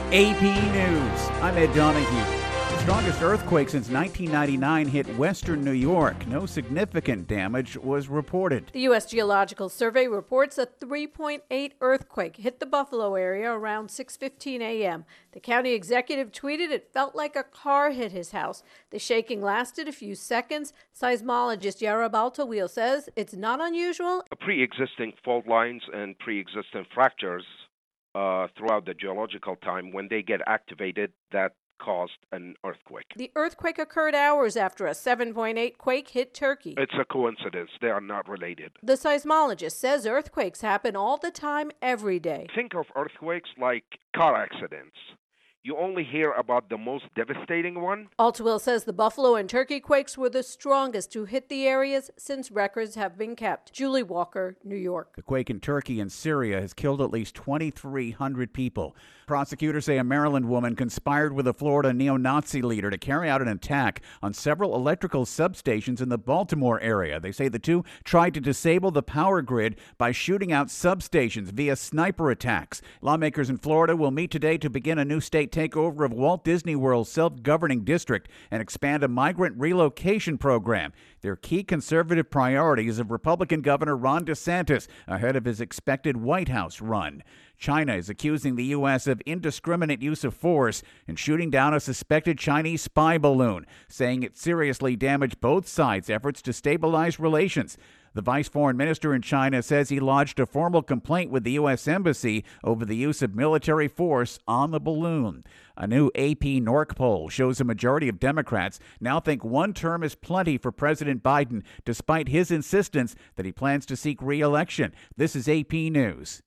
AP News. I'm Ed Donahue. The strongest earthquake since 1999 hit western New York. No significant damage was reported. The U.S. Geological Survey reports a 3.8 earthquake hit the Buffalo area around 6:15 a.m. The county executive tweeted it felt like a car hit his house. The shaking lasted a few seconds. Seismologist Yara Baltawil says it's not unusual. Pre-existing fault lines and pre-existing fractures throughout the geological time, when they get activated, that caused an earthquake. The earthquake occurred hours after a 7.8 quake hit Turkey. It's a coincidence. They are not related. The seismologist says earthquakes happen all the time, every day. Think of earthquakes like car accidents. You only hear about the most devastating one. Altawil says the Buffalo and Turkey quakes were the strongest to hit the areas since records have been kept. Julie Walker, New York. The quake in Turkey and Syria has killed at least 2,300 people. Prosecutors say a Maryland woman conspired with a Florida neo-Nazi leader to carry out an attack on several electrical substations in the Baltimore area. They say the two tried to disable the power grid by shooting out substations via sniper attacks. Lawmakers in Florida will meet today to begin a new state takeover of Walt Disney World's self-governing district and expand a migrant relocation program. They're key conservative priorities of Republican Governor Ron DeSantis ahead of his expected White House run. China is accusing the U.S. of indiscriminate use of force in shooting down a suspected Chinese spy balloon, saying it seriously damaged both sides' efforts to stabilize relations. The vice foreign minister in China says he lodged a formal complaint with the U.S. Embassy over the use of military force on the balloon. A new AP NORC poll shows a majority of Democrats now think one term is plenty for President Biden, despite his insistence that he plans to seek re-election. This is AP News.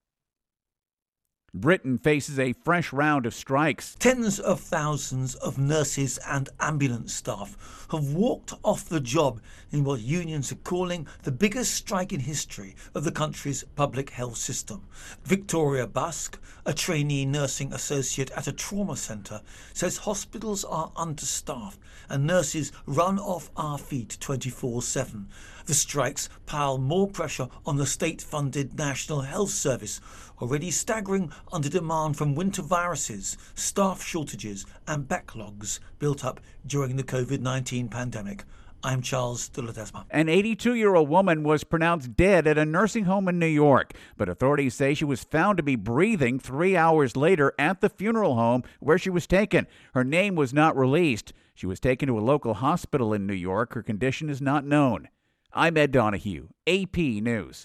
Britain faces a fresh round of strikes. Tens of thousands of nurses and ambulance staff have walked off the job in what unions are calling the biggest strike in history of the country's public health system. Victoria Busk, a trainee nursing associate at a trauma centre, says hospitals are understaffed and nurses run off our feet 24/7. The strikes pile more pressure on the state-funded National Health Service, already staggering under demand from winter viruses, staff shortages and backlogs built up during the COVID-19 pandemic. I'm Charles de Ledesma. An 82-year-old woman was pronounced dead at a nursing home in New York, but authorities say she was found to be breathing 3 hours later at the funeral home where she was taken. Her name was not released. She was taken to a local hospital in New York. Her condition is not known. I'm Ed Donahue, AP News.